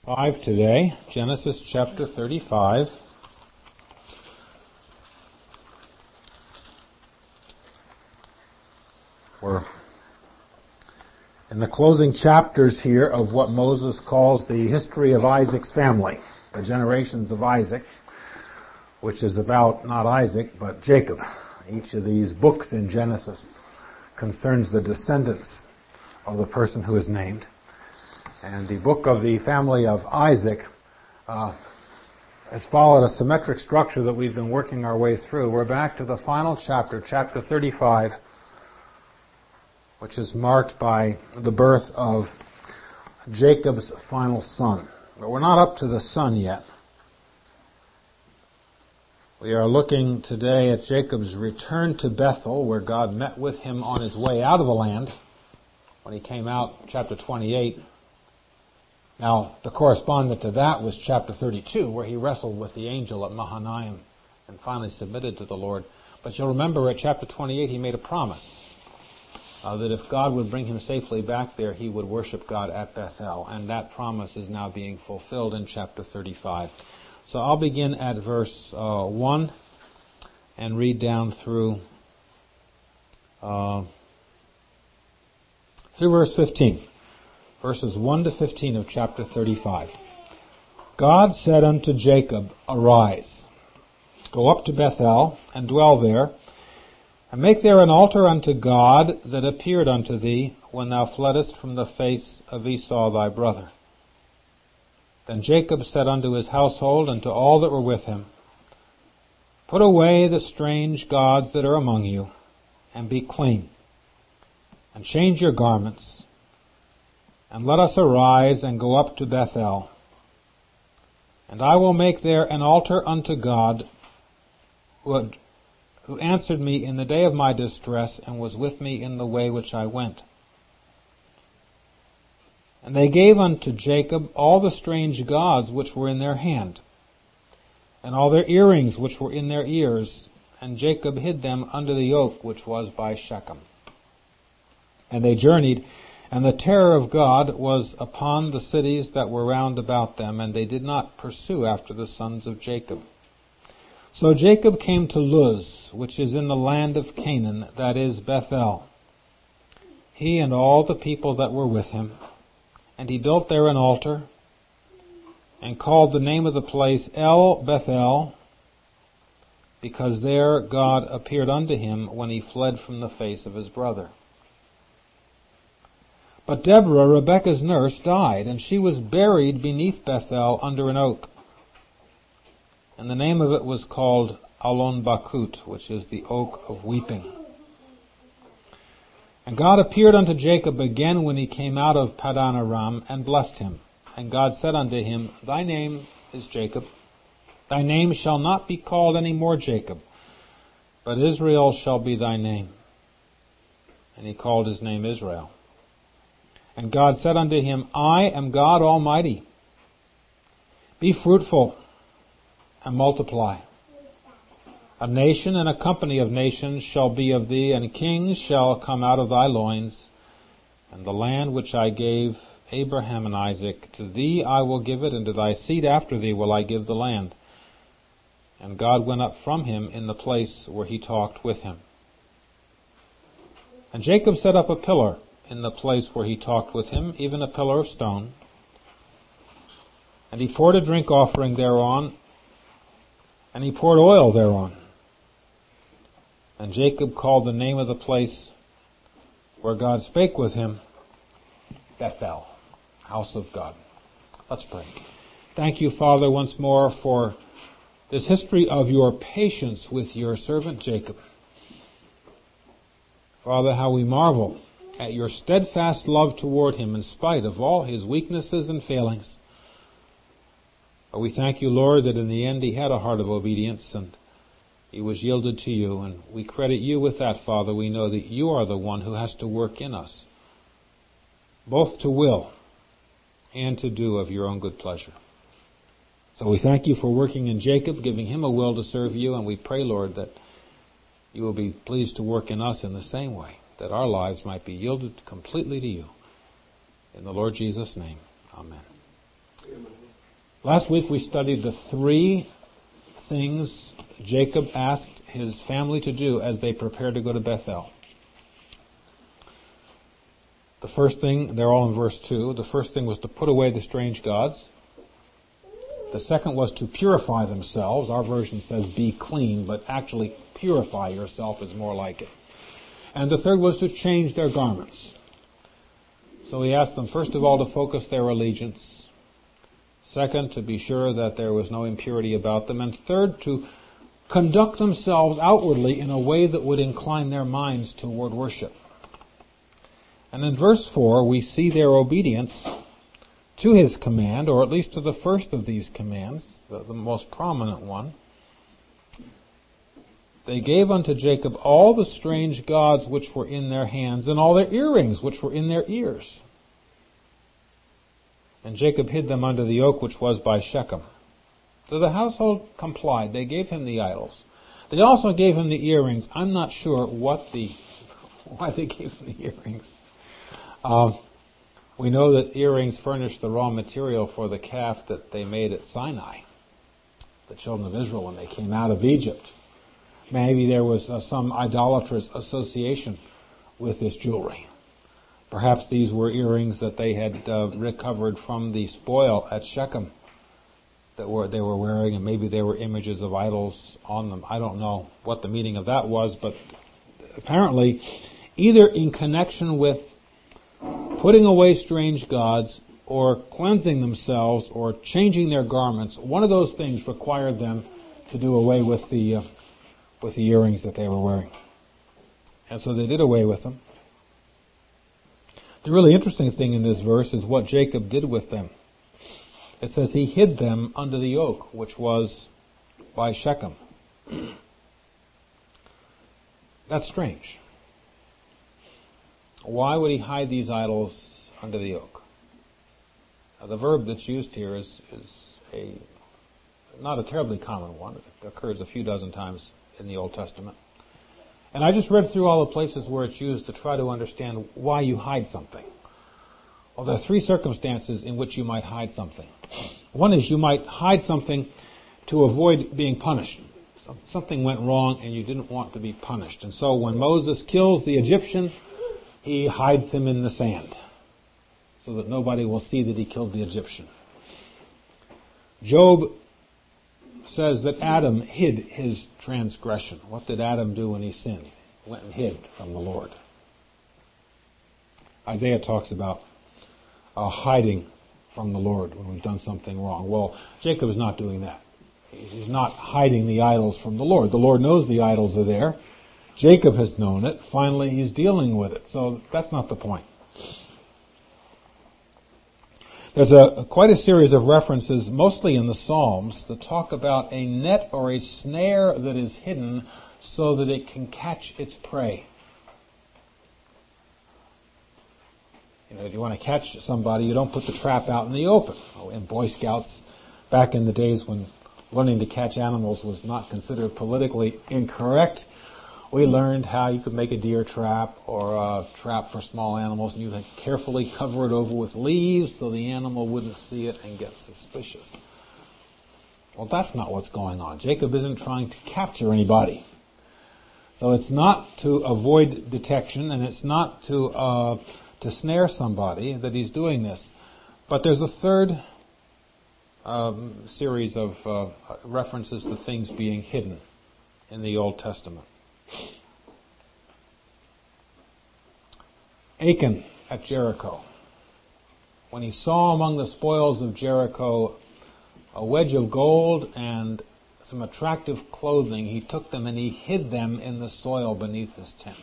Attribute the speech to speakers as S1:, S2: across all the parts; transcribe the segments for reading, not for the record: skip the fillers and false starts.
S1: 5 today, Genesis chapter 35. We're in the closing chapters here of what Moses calls the history of Isaac's family, the generations of Isaac, which is about not Isaac, but Jacob. Each of these books in Genesis concerns the descendants of the person who is named. And the book of the family of Isaac has followed a symmetric structure that we've been working our way through. We're back to the final chapter, chapter 35, which is marked by the birth of Jacob's final son. But we're not up to the son yet. We are looking today at Jacob's return to Bethel, where God met with him on his way out of the land when he came out, chapter 28. Now, the correspondent to that was chapter 32, where he wrestled with the angel at Mahanaim and finally submitted to the Lord. But you'll remember at chapter 28 he made a promise that if God would bring him safely back there, he would worship God at Bethel. And that promise is now being fulfilled in chapter 35. So I'll begin at verse 1 and read down through verse 15. Verses 1 to 15 of chapter 35. God said unto Jacob, Arise, go up to Bethel, and dwell there, and make there an altar unto God that appeared unto thee when thou fleddest from the face of Esau thy brother. Then Jacob said unto his household and to all that were with him, Put away the strange gods that are among you, and be clean, and change your garments, and let us arise and go up to Bethel. And I will make there an altar unto God, who answered me in the day of my distress, and was with me in the way which I went. And they gave unto Jacob all the strange gods which were in their hand, and all their earrings which were in their ears, and Jacob hid them under the oak which was by Shechem. And they journeyed, and the terror of God was upon the cities that were round about them, and they did not pursue after the sons of Jacob. So Jacob came to Luz, which is in the land of Canaan, that is Bethel, he and all the people that were with him. And he built there an altar, and called the name of the place El Bethel, because there God appeared unto him when he fled from the face of his brother. But Deborah, Rebekah's nurse, died, and she was buried beneath Bethel under an oak. And the name of it was called Allon Bakut, which is the oak of weeping. And God appeared unto Jacob again when he came out of Padan Aram, and blessed him. And God said unto him, Thy name is Jacob. Thy name shall not be called any more Jacob, but Israel shall be thy name. And he called his name Israel. And God said unto him, I am God Almighty. Be fruitful and multiply. A nation and a company of nations shall be of thee, and kings shall come out of thy loins. And the land which I gave Abraham and Isaac, to thee I will give it, and to thy seed after thee will I give the land. And God went up from him in the place where he talked with him. And Jacob set up a pillar in the place where he talked with him, even a pillar of stone. And he poured a drink offering thereon, and he poured oil thereon. And Jacob called the name of the place where God spake with him, Bethel, house of God. Let's pray. Thank you, Father, once more for this history of your patience with your servant Jacob. Father, how we marvel at your steadfast love toward him in spite of all his weaknesses and failings. But we thank you, Lord, that in the end he had a heart of obedience and he was yielded to you. And we credit you with that, Father. We know that you are the one who has to work in us, both to will and to do of your own good pleasure. So we thank you for working in Jacob, giving him a will to serve you, and we pray, Lord, that you will be pleased to work in us in the same way, that our lives might be yielded completely to you. In the Lord Jesus' name, amen. Last week we studied the three things Jacob asked his family to do as they prepared to go to Bethel. The first thing, they're all in verse 2, the first thing was to put away the strange gods. The second was to purify themselves. Our version says be clean, but actually purify yourself is more like it. And the third was to change their garments. So he asked them, first of all, to focus their allegiance. Second, to be sure that there was no impurity about them. And third, to conduct themselves outwardly in a way that would incline their minds toward worship. And in verse 4, we see their obedience to his command, or at least to the first of these commands, the most prominent one. They gave unto Jacob all the strange gods which were in their hands, and all their earrings which were in their ears. And Jacob hid them under the oak which was by Shechem. So the household complied. They gave him the idols. They also gave him the earrings. I'm not sure why they gave him the earrings. We know that earrings furnished the raw material for the calf that they made at Sinai, the children of Israel, when they came out of Egypt. Maybe there was some idolatrous association with this jewelry. Perhaps these were earrings that they had recovered from the spoil at Shechem that they were wearing, and maybe there were images of idols on them. I don't know what the meaning of that was, but apparently either in connection with putting away strange gods or cleansing themselves or changing their garments, one of those things required them to do away with the earrings that they were wearing. And so they did away with them. The really interesting thing in this verse is what Jacob did with them. It says he hid them under the oak, which was by Shechem. That's strange. Why would he hide these idols under the oak? Now, the verb that's used here is not a terribly common one. It occurs a few dozen times in the Old Testament. And I just read through all the places where it's used to try to understand why you hide something. Well, there are three circumstances in which you might hide something. One is you might hide something to avoid being punished. Something went wrong and you didn't want to be punished. And so when Moses kills the Egyptian, he hides him in the sand so that nobody will see that he killed the Egyptian. Job says that Adam hid his transgression. What did Adam do when he sinned? He went and hid from the Lord. Isaiah talks about hiding from the Lord when we've done something wrong. Well, Jacob is not doing that. He's not hiding the idols from the Lord. The Lord knows the idols are there. Jacob has known it. Finally, he's dealing with it. So that's not the point. There's quite a series of references, mostly in the Psalms, that talk about a net or a snare that is hidden so that it can catch its prey. If you want to catch somebody, you don't put the trap out in the open. In Boy Scouts, back in the days when learning to catch animals was not considered politically incorrect, we learned how you could make a deer trap or a trap for small animals, and you had carefully cover it over with leaves so the animal wouldn't see it and get suspicious. Well, that's not what's going on. Jacob isn't trying to capture anybody. So it's not to avoid detection, and it's not to snare somebody that he's doing this. But there's a third series of references to things being hidden in the Old Testament. Achan at Jericho. When he saw among the spoils of Jericho a wedge of gold and some attractive clothing, he took them and he hid them in the soil beneath his tent.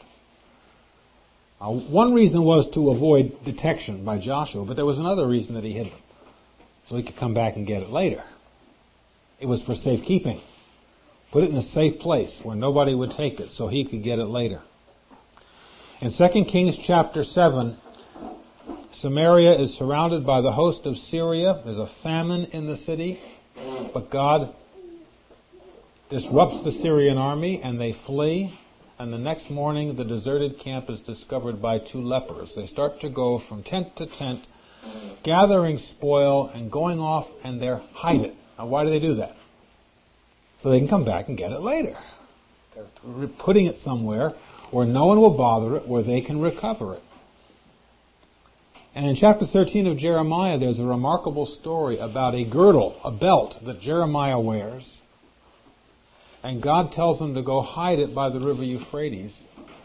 S1: One reason was to avoid detection by Joshua, but there was another reason that he hid them, so he could come back and get it later. It was for safekeeping. Put it in a safe place where nobody would take it so he could get it later. In 2 Kings chapter 7, Samaria is surrounded by the host of Syria. There's a famine in the city, but God disrupts the Syrian army and they flee. And the next morning, the deserted camp is discovered by two lepers. They start to go from tent to tent, gathering spoil and going off and they hide it. Now why do they do that? So they can come back and get it later. They're putting it somewhere where no one will bother it, where they can recover it. And in chapter 13 of Jeremiah, there's a remarkable story about a girdle, a belt that Jeremiah wears. And God tells him to go hide it by the river Euphrates.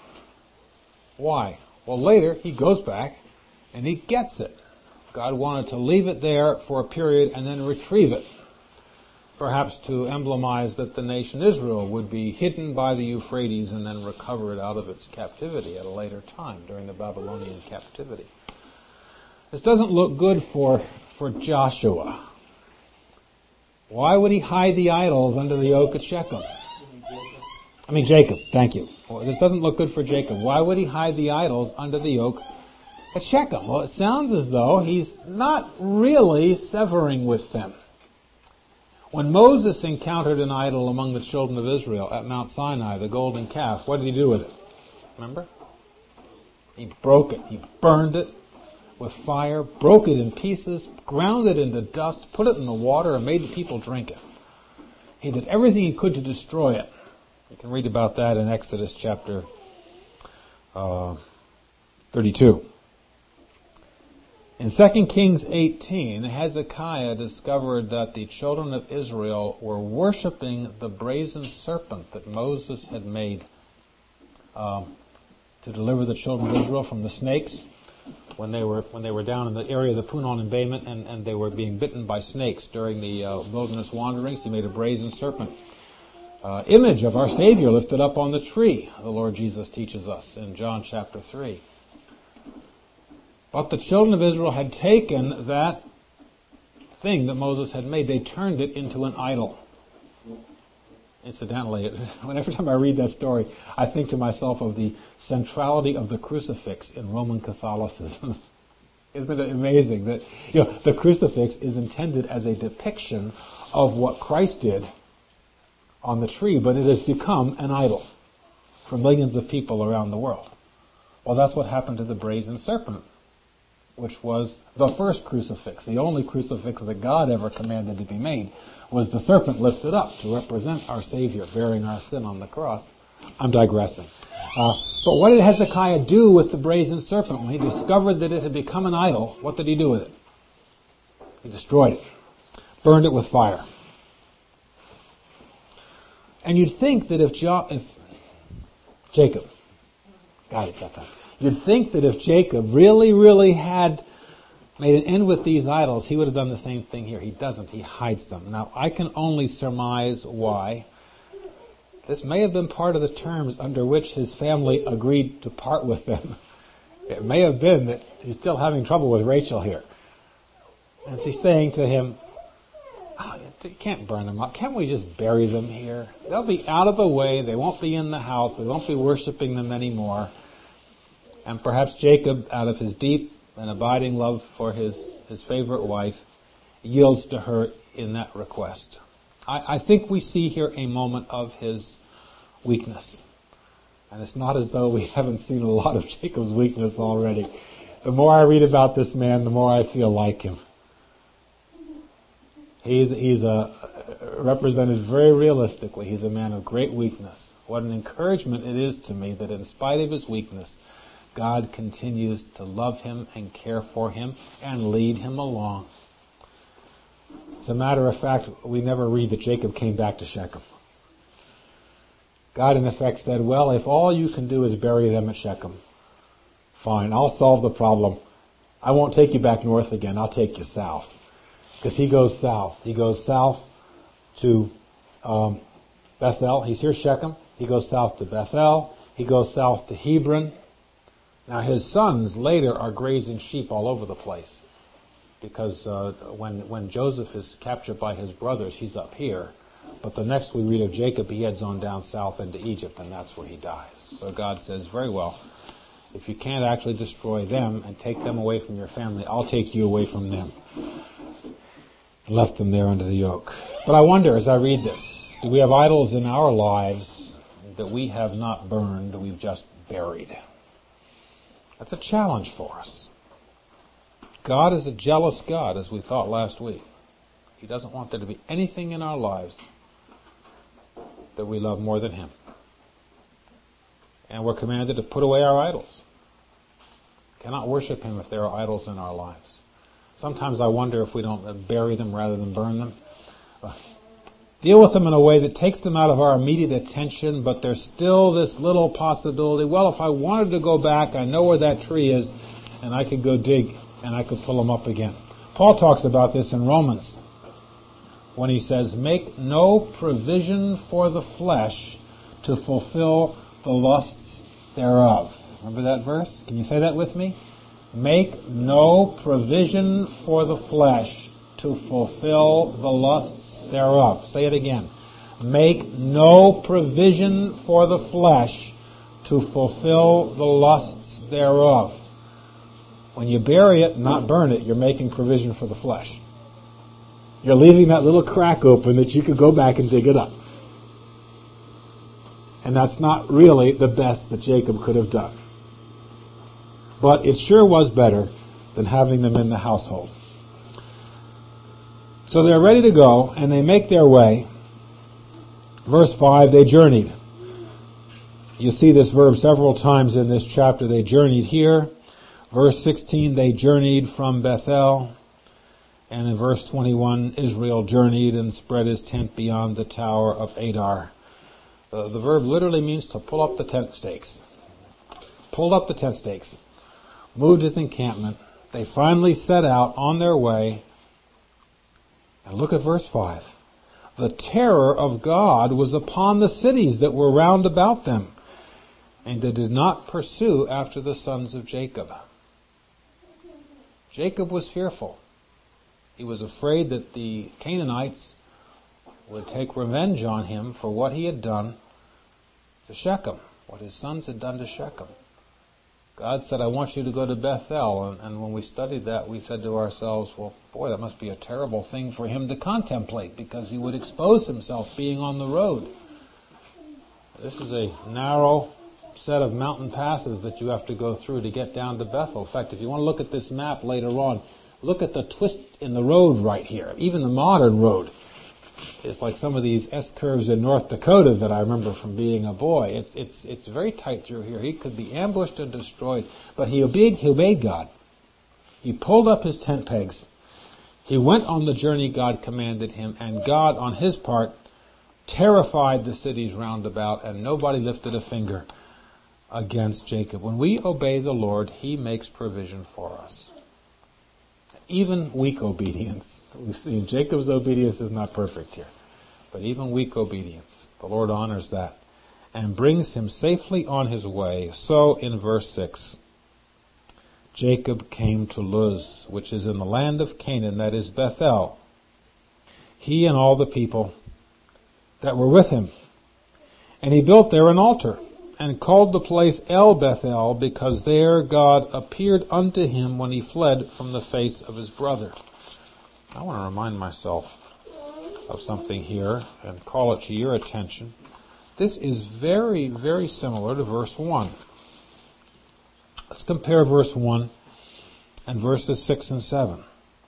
S1: Why? Well, later he goes back and he gets it. God wanted to leave it there for a period and then retrieve it. Perhaps to emblemize that the nation Israel would be hidden by the Euphrates and then recover it out of its captivity at a later time during the Babylonian captivity. This doesn't look good for Joshua. Why would he hide the idols under the oak at Shechem? Jacob, thank you. Well, this doesn't look good for Jacob. Why would he hide the idols under the oak at Shechem? Well, it sounds as though he's not really severing with them. When Moses encountered an idol among the children of Israel at Mount Sinai, the golden calf, what did he do with it? Remember? He broke it. He burned it with fire, broke it in pieces, ground it into dust, put it in the water, and made the people drink it. He did everything he could to destroy it. You can read about that in Exodus chapter 32. In 2 Kings 18, Hezekiah discovered that the children of Israel were worshiping the brazen serpent that Moses had made to deliver the children of Israel from the snakes when they were down in the area of the Punon embayment and they were being bitten by snakes during the wilderness wanderings. He made a brazen serpent image of our Savior lifted up on the tree, the Lord Jesus teaches us in John chapter 3. But the children of Israel had taken that thing that Moses had made, they turned it into an idol. Incidentally, every time I read that story, I think to myself of the centrality of the crucifix in Roman Catholicism. Isn't it amazing that the crucifix is intended as a depiction of what Christ did on the tree, but it has become an idol for millions of people around the world. Well, that's what happened to the brazen serpent, which was the first crucifix. The only crucifix that God ever commanded to be made was the serpent lifted up to represent our Savior bearing our sin on the cross. I'm digressing. But what did Hezekiah do with the brazen serpent? When he discovered that it had become an idol, what did he do with it? He destroyed it. Burned it with fire. And you'd think that if Jacob, got it that time. You'd think that if Jacob really, really had made an end with these idols, he would have done the same thing here. He doesn't. He hides them. Now, I can only surmise why. This may have been part of the terms under which his family agreed to part with them. It may have been that he's still having trouble with Rachel here. And she's saying to him, you can't burn them up. Can't we just bury them here? They'll be out of the way. They won't be in the house. We won't be worshiping them anymore. And perhaps Jacob, out of his deep and abiding love for his favorite wife, yields to her in that request. I think we see here a moment of his weakness. And it's not as though we haven't seen a lot of Jacob's weakness already. The more I read about this man, the more I feel like him. He's represented very realistically. He's a man of great weakness. What an encouragement it is to me that in spite of his weakness, God continues to love him and care for him and lead him along. As a matter of fact, we never read that Jacob came back to Shechem. God in effect said, well, if all you can do is bury them at Shechem, fine, I'll solve the problem. I won't take you back north again, I'll take you south. Because he goes south. He goes south to Bethel. He's here, Shechem. He goes south to Bethel. He goes south to Hebron. Now his sons later are grazing sheep all over the place. Because when Joseph is captured by his brothers, he's up here. But the next we read of Jacob, he heads on down south into Egypt, and that's where he dies. So God says, very well, if you can't actually destroy them and take them away from your family, I'll take you away from them. And left them there under the yoke. But I wonder, as I read this, do we have idols in our lives that we have not burned, that we've just buried? That's a challenge for us. God is a jealous God, as we thought last week. He doesn't want there to be anything in our lives that we love more than Him. And we're commanded to put away our idols. Cannot worship Him if there are idols in our lives. Sometimes I wonder if we don't bury them rather than burn them. Deal with them in a way that takes them out of our immediate attention, but there's still this little possibility, well, if I wanted to go back, I know where that tree is, and I could go dig, and I could pull them up again. Paul talks about this in Romans, when he says, make no provision for the flesh to fulfill the lusts thereof. Remember that verse? Can you say that with me? Make no provision for the flesh to fulfill the lusts thereof. Say it again. Make no provision for the flesh to fulfill the lusts thereof. When you bury it, not burn it, you're making provision for the flesh. You're leaving that little crack open that you could go back and dig it up. And that's not really the best that Jacob could have done. But it sure was better than having them in the household. So they're ready to go, and they make their way. Verse 5, they journeyed. You see this verb several times in this chapter. They journeyed here. Verse 16, they journeyed from Bethel. And in verse 21, Israel journeyed and spread his tent beyond the tower of Adar. The verb literally means to pull up the tent stakes. Pulled up the tent stakes. Moved his encampment. They finally set out on their way. And look at verse 5. The terror of God was upon the cities that were round about them, and they did not pursue after the sons of Jacob. Jacob was fearful. He was afraid that the Canaanites would take revenge on him for what he had done to Shechem, what his sons had done to Shechem. God said, I want you to go to Bethel. And when we studied that, we said to ourselves, well, boy, that must be a terrible thing for him to contemplate, because he would expose himself being on the road. This is a narrow set of mountain passes that you have to go through to get down to Bethel. In fact, if you want to look at this map later on, look at the twist in the road right here. Even the modern road is like some of these S-curves in North Dakota that I remember from being a boy. It's very tight through here. He could be ambushed and destroyed, but he obeyed God. He pulled up his tent pegs. He went on the journey God commanded him, and God, on his part, terrified the cities round about, and nobody lifted a finger against Jacob. When we obey the Lord, He makes provision for us. Even weak obedience. We've seen Jacob's obedience is not perfect here. But even weak obedience, the Lord honors that and brings him safely on his way. So in verse 6, Jacob came to Luz, which is in the land of Canaan, that is Bethel, he and all the people that were with him. And he built there an altar, and called the place El Bethel, because there God appeared unto him when he fled from the face of his brother. I want to remind myself of something here and call it to your attention. This is very, very similar to verse 1. Let's compare verse 1 and verses 6 and 7.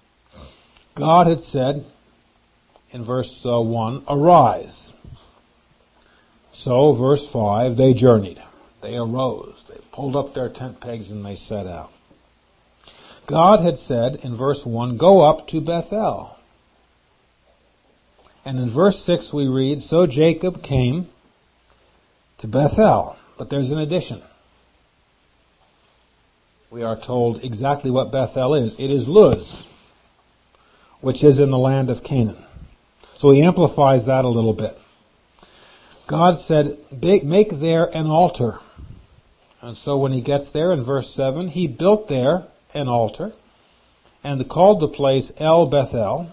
S1: God had said in verse 1, arise. So, verse 5, they journeyed. They arose. They pulled up their tent pegs and they set out. God had said in verse 1, go up to Bethel. And in verse 6 we read, so Jacob came to Bethel. But there's an addition. We are told exactly what Bethel is. It is Luz, which is in the land of Canaan. So he amplifies that a little bit. God said, make there an altar. And so when he gets there in verse 7, he built there an altar and called the place El Bethel.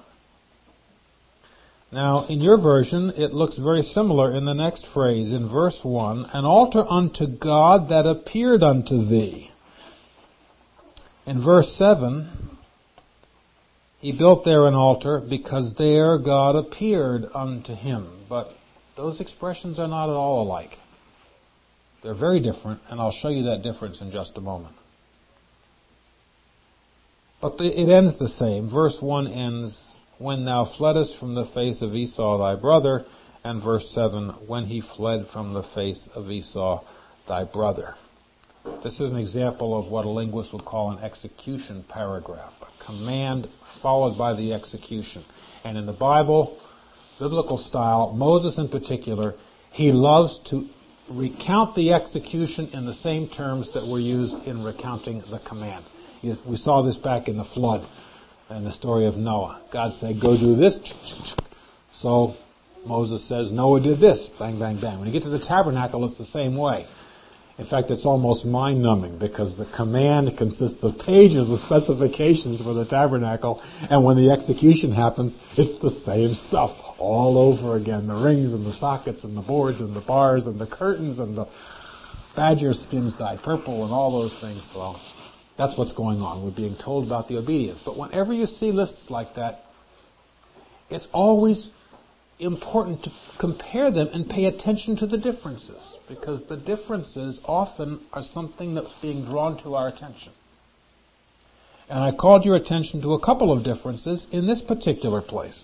S1: Now, in your version, it looks very similar in the next phrase, in verse 1, an altar unto God that appeared unto thee. In verse 7, he built there an altar because there God appeared unto him. But those expressions are not at all alike. They're very different, and I'll show you that difference in just a moment. But it ends the same. Verse 1 ends, when thou fleddest from the face of Esau thy brother, and verse 7, when he fled from the face of Esau thy brother. This is an example of what a linguist would call an execution paragraph, a command followed by the execution. And in the Bible, biblical style, Moses in particular, he loves to recount the execution in the same terms that were used in recounting the command. We saw this back in the flood and the story of Noah. God said, go do this. So Moses says, Noah did this. Bang, bang, bang. When you get to the tabernacle, it's the same way. In fact, it's almost mind-numbing because the command consists of pages of specifications for the tabernacle, and when the execution happens, it's the same stuff all over again. The rings and the sockets and the boards and the bars and the curtains and the badger skins dyed purple and all those things. Well, that's what's going on. We're being told about the obedience. But whenever you see lists like that, it's always important to compare them and pay attention to the differences, because the differences often are something that's being drawn to our attention. And I called your attention to a couple of differences in this particular place.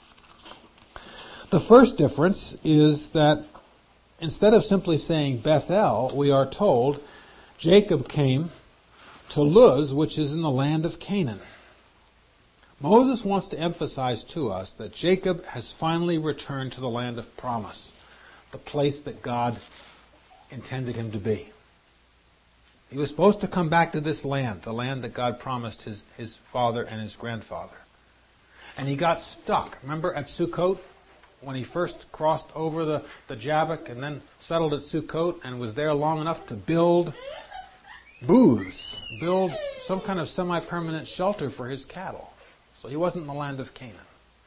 S1: The first difference is that instead of simply saying Bethel, we are told Jacob came to Luz, which is in the land of Canaan. Moses wants to emphasize to us that Jacob has finally returned to the land of promise, the place that God intended him to be. He was supposed to come back to this land, the land that God promised his father and his grandfather. And he got stuck. Remember at Sukkot, when he first crossed over the Jabbok and then settled at Sukkot and was there long enough to build booths, build some kind of semi-permanent shelter for his cattle. So he wasn't in the land of Canaan.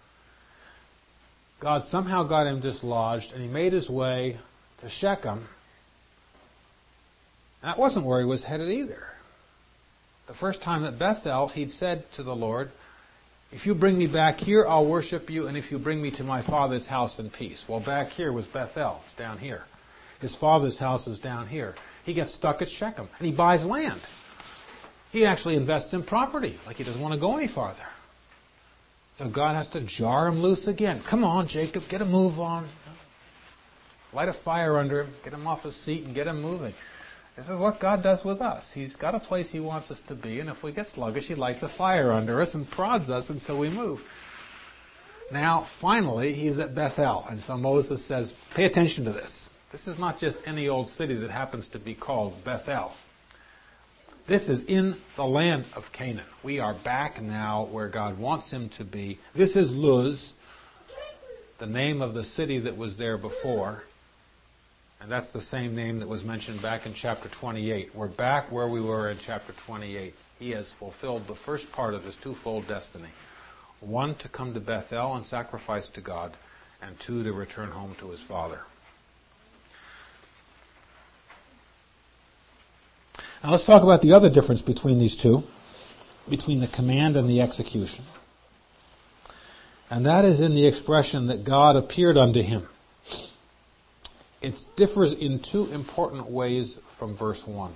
S1: God somehow got him dislodged, and he made his way to Shechem. And that wasn't where he was headed either. The first time at Bethel, he'd said to the Lord, if you bring me back here, I'll worship you, and if you bring me to my father's house in peace. Well, back here was Bethel. It's down here. His father's house is down here. He gets stuck at Shechem, and he buys land. He actually invests in property, like he doesn't want to go any farther. So God has to jar him loose again. Come on, Jacob, get a move on. Light a fire under him, get him off his seat and get him moving. This is what God does with us. He's got a place He wants us to be, and if we get sluggish, He lights a fire under us and prods us until we move. Now, finally, he's at Bethel, and so Moses says, pay attention to this. This is not just any old city that happens to be called Bethel. This is in the land of Canaan. We are back now where God wants him to be. This is Luz, the name of the city that was there before. And that's the same name that was mentioned back in chapter 28. We're back where we were in chapter 28. He has fulfilled the first part of his twofold destiny. One, to come to Bethel and sacrifice to God. And two, to return home to his father. Now let's talk about the other difference between these two, between the command and the execution. And that is in the expression that God appeared unto him. It differs in two important ways from verse 1.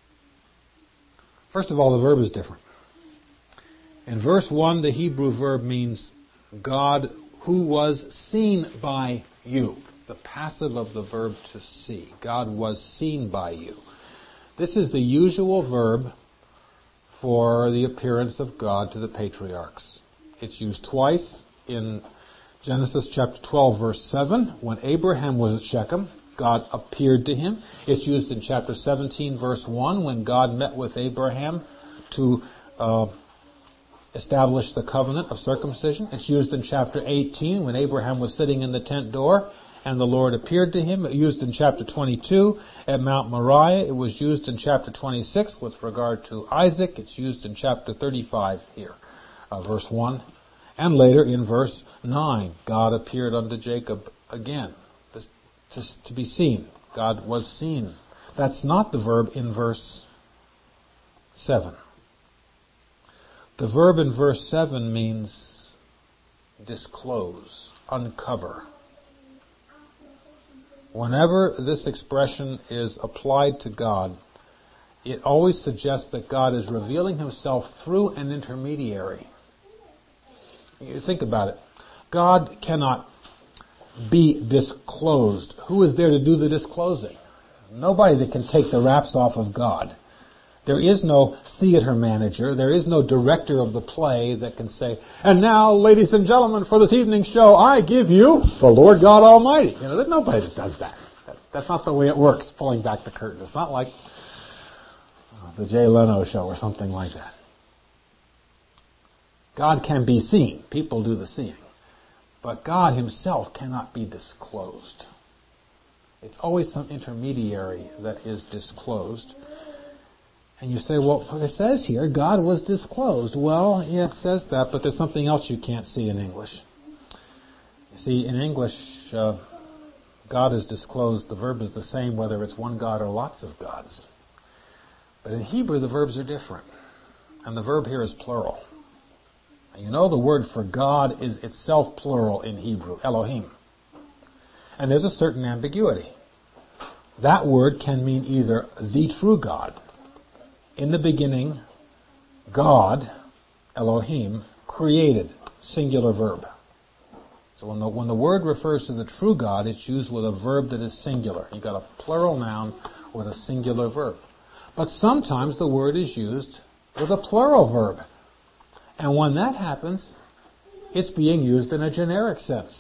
S1: First of all, the verb is different. In verse 1, the Hebrew verb means God who was seen by you. It's the passive of the verb to see. God was seen by you. This is the usual verb for the appearance of God to the patriarchs. It's used twice in Genesis chapter 12, verse 7. When Abraham was at Shechem, God appeared to him. It's used in chapter 17, verse 1, when God met with Abraham to establish the covenant of circumcision. It's used in chapter 18, when Abraham was sitting in the tent door and the Lord appeared to him. It was used in chapter 22 at Mount Moriah. It was used in chapter 26 with regard to Isaac. It's used in chapter 35 here, verse 1. And later in verse 9, God appeared unto Jacob again, to be seen. God was seen. That's not the verb in verse 7. The verb in verse 7 means disclose, uncover. Whenever this expression is applied to God, it always suggests that God is revealing himself through an intermediary. You think about it. God cannot be disclosed. Who is there to do the disclosing? Nobody that can take the wraps off of God. There is no theater manager. There is no director of the play that can say, and now, ladies and gentlemen, for this evening's show, I give you the Lord God Almighty. There's nobody that does that. That's not the way it works, pulling back the curtain. It's not like the Jay Leno show or something like that. God can be seen. People do the seeing. But God himself cannot be disclosed. It's always some intermediary that is disclosed. And you say, well, it says here, God was disclosed. Well, yeah, it says that, but there's something else you can't see in English. You see, in English, God is disclosed. The verb is the same whether it's one God or lots of gods. But in Hebrew, the verbs are different. And the verb here is plural. And the word for God is itself plural in Hebrew, Elohim. And there's a certain ambiguity. That word can mean either the true God. In the beginning, God, Elohim, created, singular verb. So when the word refers to the true God, it's used with a verb that is singular. You've got a plural noun with a singular verb. But sometimes the word is used with a plural verb. And when that happens, it's being used in a generic sense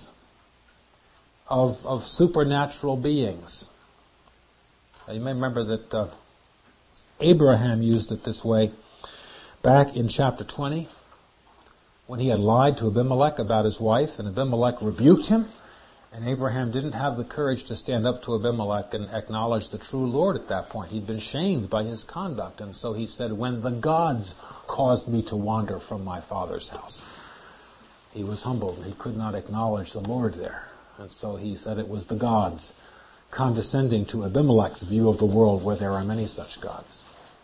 S1: of supernatural beings. You may remember that Abraham used it this way back in chapter 20 when he had lied to Abimelech about his wife, and Abimelech rebuked him, and Abraham didn't have the courage to stand up to Abimelech and acknowledge the true Lord at that point. He'd been shamed by his conduct, and so he said, when the gods caused me to wander from my father's house. He was humbled. He could not acknowledge the Lord there. And so he said it was the gods, condescending to Abimelech's view of the world where there are many such gods.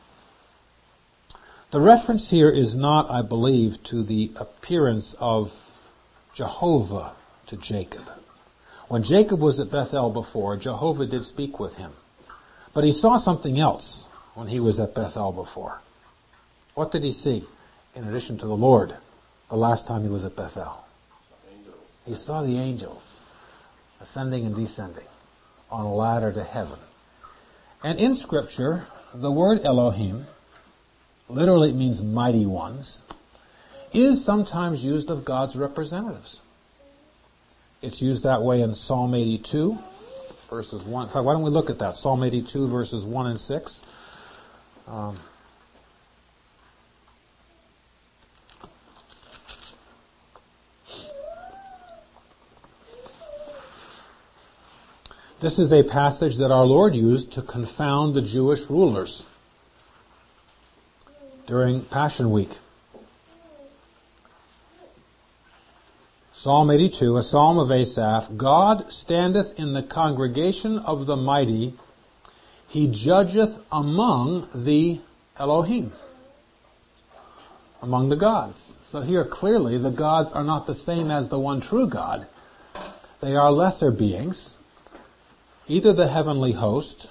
S1: The reference here is not, I believe, to the appearance of Jehovah to Jacob. When Jacob was at Bethel before, Jehovah did speak with him. But he saw something else when he was at Bethel before. What did he see in addition to the Lord the last time he was at Bethel? Angels. He saw the angels ascending and descending on a ladder to heaven. And in Scripture, the word Elohim, literally it means mighty ones, is sometimes used of God's representatives. It's used that way in Psalm 82, verses 1. In fact, why don't we look at that? Psalm 82, verses 1 and 6. This is a passage that our Lord used to confound the Jewish rulers during Passion Week. Psalm 82, a psalm of Asaph. God standeth in the congregation of the mighty. He judgeth among the Elohim, among the gods. So here clearly the gods are not the same as the one true God. They are lesser beings, either the heavenly host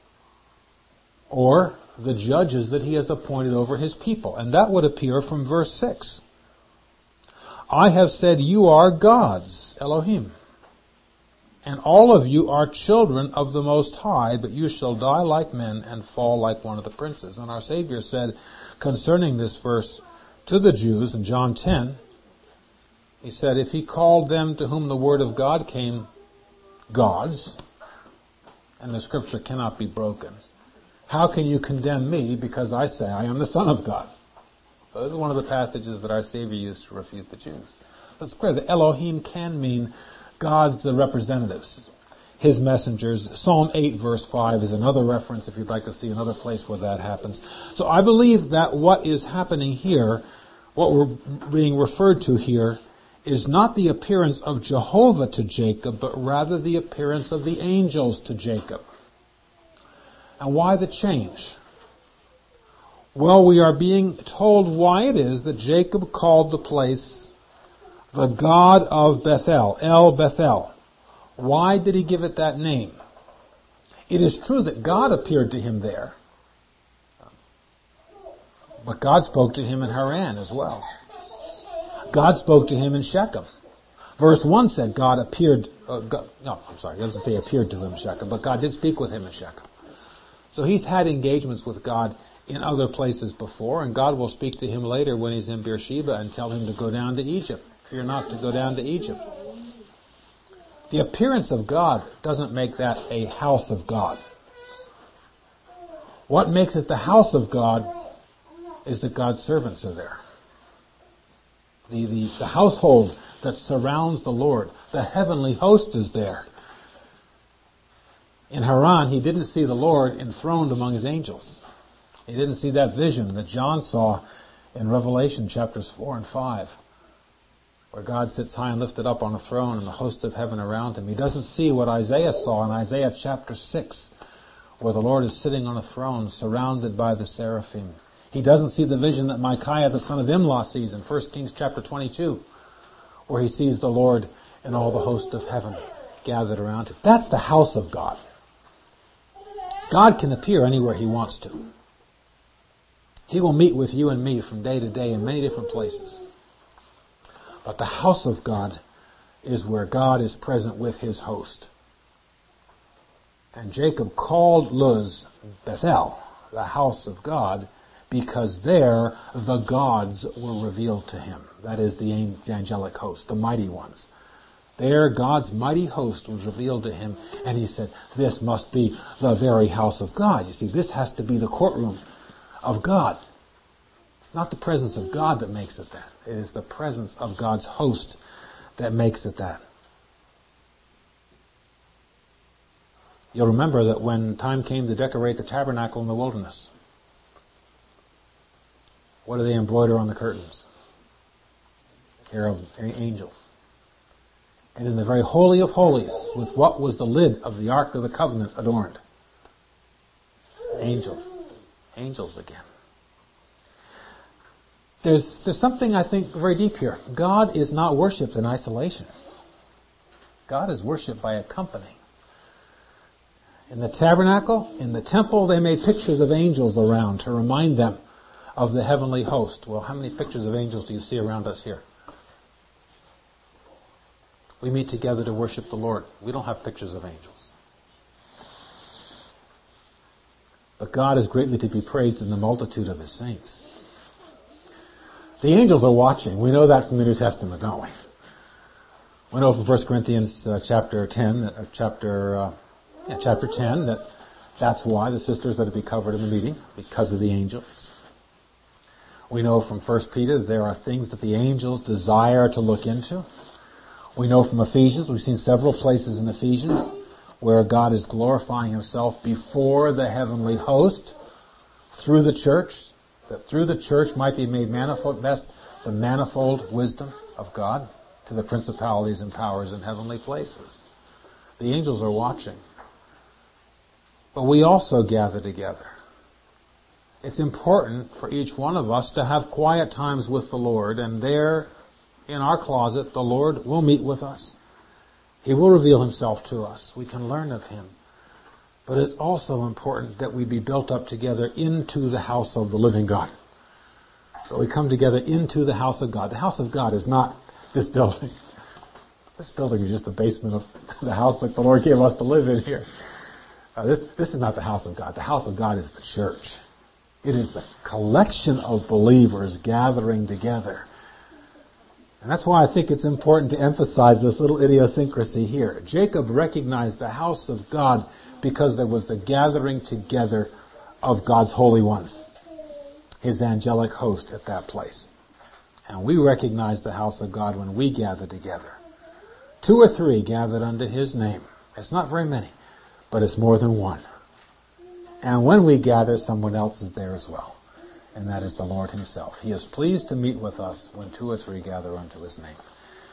S1: or the judges that he has appointed over his people. And that would appear from verse 6. I have said you are gods, Elohim, and all of you are children of the Most High, but you shall die like men and fall like one of the princes. And our Savior said concerning this verse to the Jews in John 10, he said, if he called them to whom the word of God came gods, and the Scripture cannot be broken, how can you condemn me because I say I am the Son of God? So this is one of the passages that our Savior used to refute the Jews. It's clear that Elohim can mean God's representatives, His messengers. Psalm 8 verse 5 is another reference if you'd like to see another place where that happens. So I believe that what is happening here, what we're being referred to here, is not the appearance of Jehovah to Jacob, but rather the appearance of the angels to Jacob. And why the change? Well, we are being told why it is that Jacob called the place the God of Bethel, El Bethel. Why did he give it that name? It is true that God appeared to him there. But God spoke to him in Haran as well. God spoke to him in Shechem. Verse 1 said God appeared, it doesn't say appeared to him in Shechem, but God did speak with him in Shechem. So he's had engagements with God in other places before, and God will speak to him later when he's in Beersheba and tell him to go down to Egypt. Fear not to go down to Egypt. The appearance of God doesn't make that a house of God. What makes it the house of God is that God's servants are there. The household that surrounds the Lord, the heavenly host is there. In Haran, he didn't see the Lord enthroned among his angels. He didn't see that vision that John saw in Revelation chapters 4 and 5, where God sits high and lifted up on a throne and the host of heaven around him. He doesn't see what Isaiah saw in Isaiah chapter 6, where the Lord is sitting on a throne surrounded by the seraphim. He doesn't see the vision that Micaiah the son of Imlah sees in 1 Kings chapter 22, where he sees the Lord and all the host of heaven gathered around him. That's the house of God. God can appear anywhere he wants to. He will meet with you and me from day to day in many different places. But the house of God is where God is present with his host. And Jacob called Luz Bethel, the house of God, because there the gods were revealed to him. That is the angelic host, the mighty ones. There God's mighty host was revealed to him, and he said, this must be the very house of God. You see, this has to be the courtroom of God. It's not the presence of God that makes it that. It is the presence of God's host that makes it that. You'll remember that when time came to decorate the tabernacle in the wilderness, what do they embroider on the curtains? Cherub angels. And in the very holy of holies, with what was the lid of the Ark of the Covenant adorned? Angels. Angels again. There's something, I think, very deep here. God is not worshipped in isolation. God is worshipped by a company. In the tabernacle, in the temple, they made pictures of angels around to remind them of the heavenly host. Well, how many pictures of angels do you see around us here? We meet together to worship the Lord. We don't have pictures of angels. But God is greatly to be praised in the multitude of his saints. The angels are watching. We know that from the New Testament, don't we? We know from 1 Corinthians chapter 10, chapter 10, that's why the sisters are to be covered in the meeting, because of the angels. We know from 1 Peter that there are things that the angels desire to look into. We know from Ephesians, we've seen several places in Ephesians where God is glorifying himself before the heavenly host through the church, that through the church might be made manifest the manifold wisdom of God to the principalities and powers in heavenly places. The angels are watching. But we also gather together. It's important for each one of us to have quiet times with the Lord, and there in our closet, the Lord will meet with us. He will reveal himself to us. We can learn of him. But it's also important that we be built up together into the house of the living God. So we come together into the house of God. The house of God is not this building. This building is just the basement of the house that the Lord gave us to live in here. This is not the house of God. The house of God is the church. It is the collection of believers gathering together. And that's why I think it's important to emphasize this little idiosyncrasy here. Jacob recognized the house of God because there was the gathering together of God's holy ones, his angelic host at that place. And we recognize the house of God when we gather together. 2 or 3 gathered under his name. It's not very many, but it's more than one. And when we gather, someone else is there as well. And that is the Lord himself. He is pleased to meet with us when 2 or 3 gather unto his name.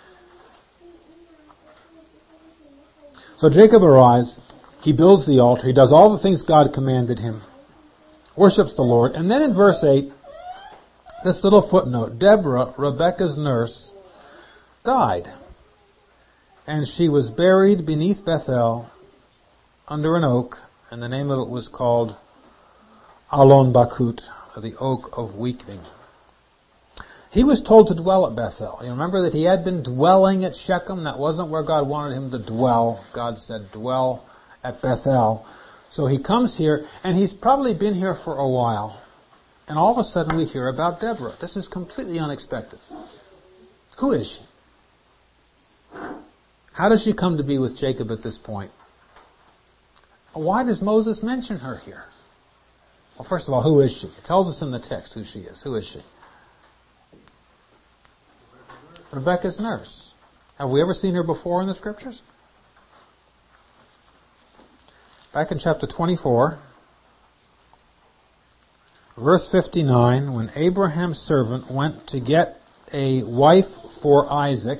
S1: So Jacob arrives. He builds the altar. He does all the things God commanded him. Worships the Lord. And then in verse 8, this little footnote, Deborah, Rebekah's nurse, died. And she was buried beneath Bethel under an oak. And the name of it was called Alon Bakut. the oak of weeping. He was told to dwell at Bethel. You remember that he had been dwelling at Shechem. That wasn't where God wanted him to dwell. God said, dwell at Bethel. So he comes here, and he's probably been here for a while. And all of a sudden we hear about Deborah. This is completely unexpected. Who is she? How does she come to be with Jacob at this point? Why does Moses mention her here? Well, first of all, who is she? It tells us in the text who she is. Who is she? Rebekah's nurse. Have we ever seen her before in the Scriptures? Back in chapter 24, verse 59, when Abraham's servant went to get a wife for Isaac,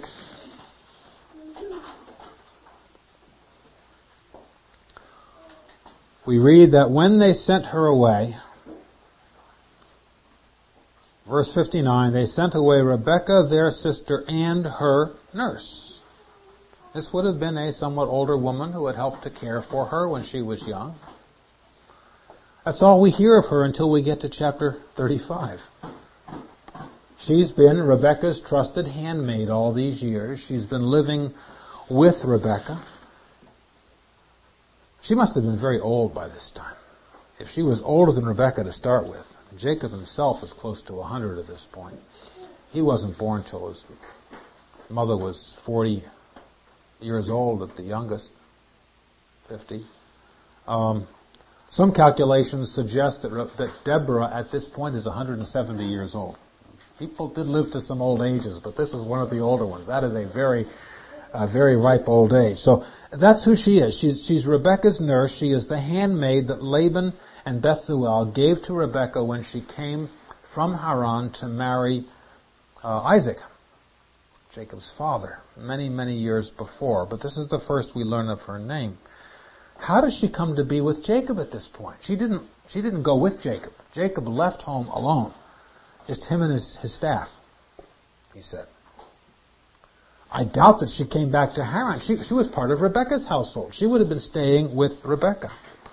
S1: we read that when they sent her away, verse 59, they sent away Rebekah, their sister, and her nurse. This would have been a somewhat older woman who had helped to care for her when she was young. That's all we hear of her until we get to chapter 35. She's been Rebekah's trusted handmaid all these years. She's been living with Rebekah. She must have been very old by this time. If she was older than Rebekah to start with, Jacob himself is close to 100 at this point. He wasn't born till his mother was 40 years old at the youngest, 50. Some calculations suggest that Deborah at this point is 170 years old. People did live to some old ages, but this is one of the older ones. That is a very ripe old age. So that's who she is. She's Rebekah's nurse. She is the handmaid that Laban and Bethuel gave to Rebekah when she came from Haran to marry Isaac, Jacob's father, many, many years before. But this is the first we learn of her name. How does she come to be with Jacob at this point? She didn't go with Jacob. Jacob left home alone. Just him and his staff, he said. I doubt that she came back to Haran. She was part of Rebekah's household. She would have been staying with Rebekah.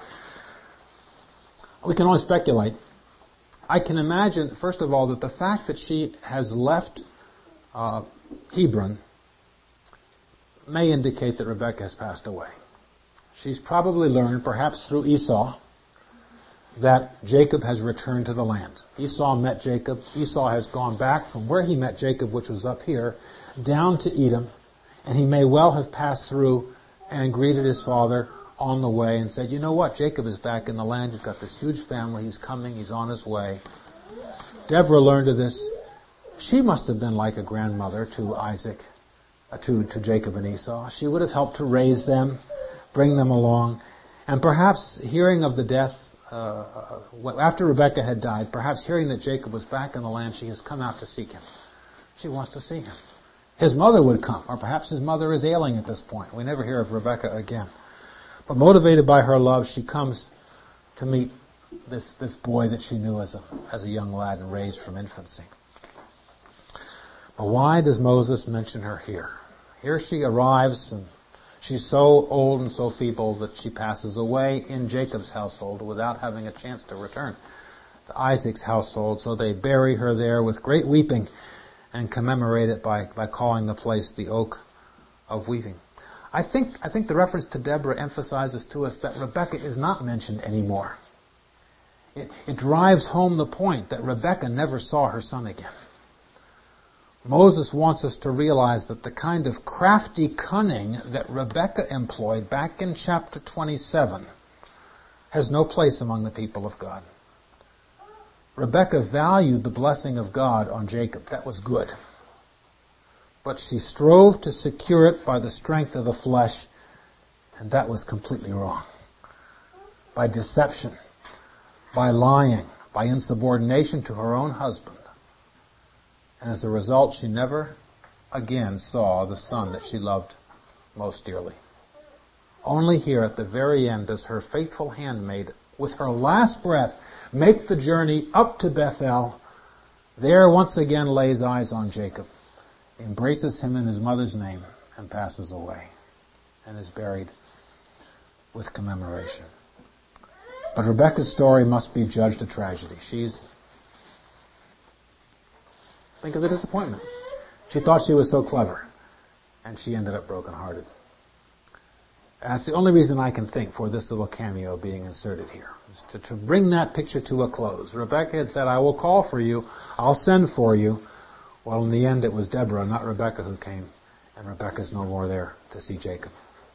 S1: We can only speculate. I can imagine, first of all, that the fact that she has left Hebron may indicate that Rebekah has passed away. She's probably learned, perhaps through Esau, that Jacob has returned to the land. Esau met Jacob. Esau has gone back from where he met Jacob, which was up here, down to Edom, and he may well have passed through and greeted his father on the way and said, you know what, Jacob is back in the land. You've got this huge family. He's coming. He's on his way. Deborah learned of this. She must have been like a grandmother to Isaac, to Jacob and Esau. She would have helped to raise them, bring them along, and perhaps hearing of the death after Rebekah had died, perhaps hearing that Jacob was back in the land, she has come out to seek him. She wants to see him. His mother would come, or perhaps his mother is ailing at this point. We never hear of Rebekah again. But motivated by her love, she comes to meet this boy that she knew as a young lad and raised from infancy. But why does Moses mention her here? Here she arrives, and she's so old and so feeble that she passes away in Jacob's household without having a chance to return to Isaac's household. So they bury her there with great weeping and commemorate it by calling the place the Oak of Weeping. I think the reference to Deborah emphasizes to us that Rebekah is not mentioned anymore. It drives home the point that Rebekah never saw her son again. Moses wants us to realize that the kind of crafty cunning that Rebekah employed back in chapter 27 has no place among the people of God. Rebekah valued the blessing of God on Jacob. That was good. But she strove to secure it by the strength of the flesh, and that was completely wrong. By deception, by lying, by insubordination to her own husband. And as a result, she never again saw the son that she loved most dearly. Only here at the very end does her faithful handmaid, with her last breath, make the journey up to Bethel. There once again lays eyes on Jacob, embraces him in his mother's name, and passes away, and is buried with commemoration. But Rebekah's story must be judged a tragedy. She's Think of the disappointment. She thought she was so clever, and she ended up brokenhearted. That's the only reason I can think for this little cameo being inserted here, is to bring that picture to a close. Rebekah had said, I will call for you, I'll send for you. Well, in the end, it was Deborah, not Rebekah, who came, and Rebekah's no more there to see Jacob.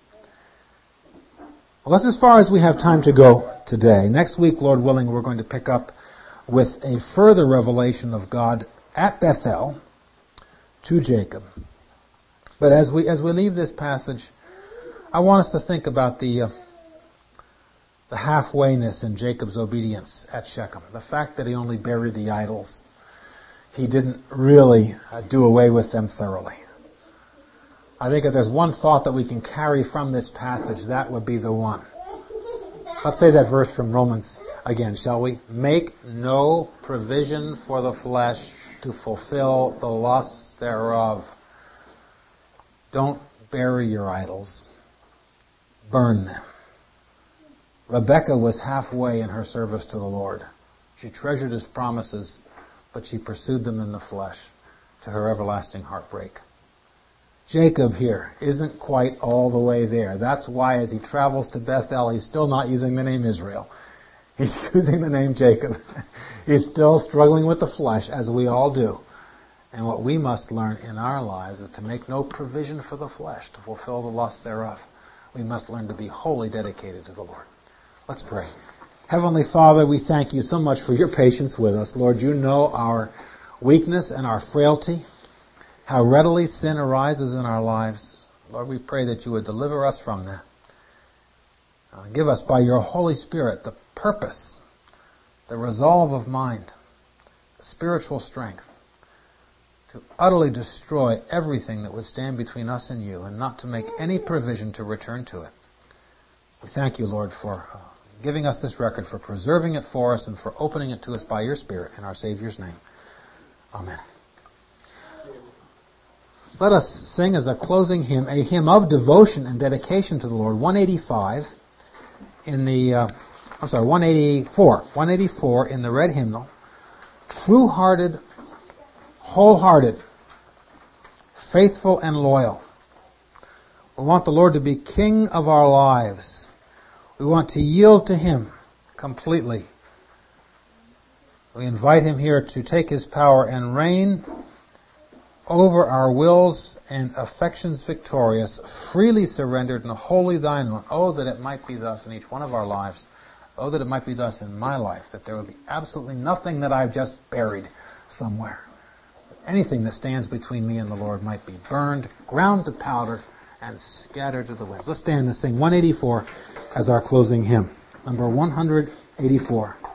S1: Well, that's as far as we have time to go today. Next week, Lord willing, we're going to pick up with a further revelation of God at Bethel to Jacob. But as we leave this passage, I want us to think about the halfwayness in Jacob's obedience at Shechem. The fact that he only buried the idols. He didn't really do away with them thoroughly. I think if there's one thought that we can carry from this passage, that would be the one. Let's say that verse from Romans again, shall we? Make no provision for the flesh to fulfill the lusts thereof. Don't bury your idols. Burn them. Rebekah was halfway in her service to the Lord. She treasured His promises, but she pursued them in the flesh to her everlasting heartbreak. Jacob here isn't quite all the way there. That's why as he travels to Bethel, he's still not using the name Israel. He's using the name Jacob. He's still struggling with the flesh, as we all do. And what we must learn in our lives is to make no provision for the flesh to fulfill the lust thereof. We must learn to be wholly dedicated to the Lord. Let's pray. Heavenly Father, we thank you so much for your patience with us. Lord, you know our weakness and our frailty, how readily sin arises in our lives. Lord, we pray that you would deliver us from that. Give us by your Holy Spirit the purpose, the resolve of mind, the spiritual strength to utterly destroy everything that would stand between us and you and not to make any provision to return to it. We thank you, Lord, for giving us this record, for preserving it for us, and for opening it to us by your Spirit in our Savior's name. Amen. Let us sing as a closing hymn, a hymn of devotion and dedication to the Lord, 185 in the, 184 in the red hymnal. True-hearted, wholehearted, faithful and loyal. We want the Lord to be King of our lives. We want to yield to Him completely. We invite Him here to take His power and reign over our wills and affections victorious, freely surrendered and wholly thine own. Oh, that it might be thus in each one of our lives. Oh, that it might be thus in my life, that there would be absolutely nothing that I've just buried somewhere. Anything that stands between me and the Lord might be burned, ground to powder, and scattered to the winds. Let's stand and sing 184 as our closing hymn. Number 184.